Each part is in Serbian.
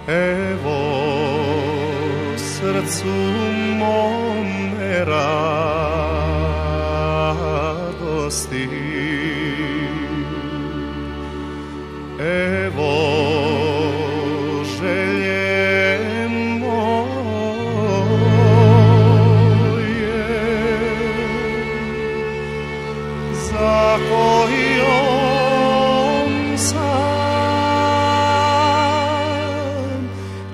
Evo srcu mome radosti, evo želje moje, za kojom sam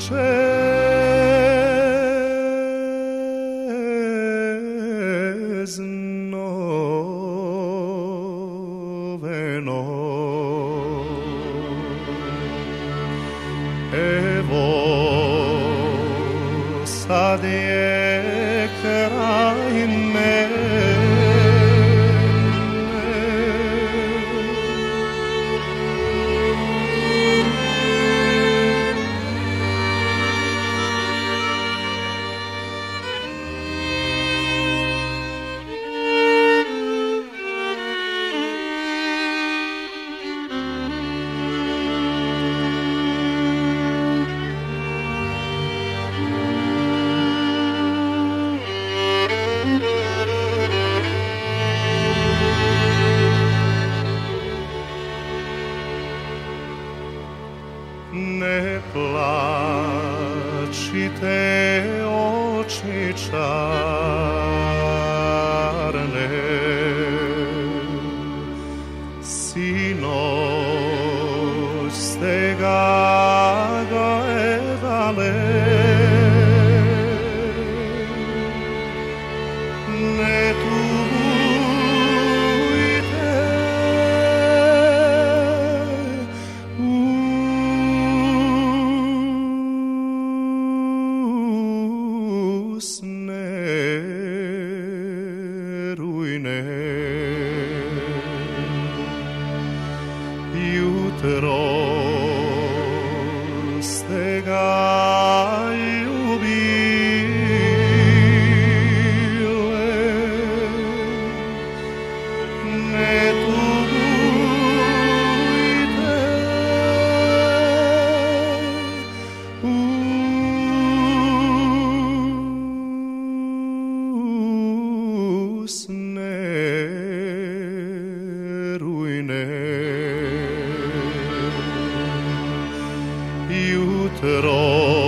čeznoveno. Evo sad je kraj mene, ne plačite oči čarne, sinoć ste ga gledale, ne tugujte, usne rujne. Jutro ste ga ljubile, ne tugujte, usne rujne. Jutro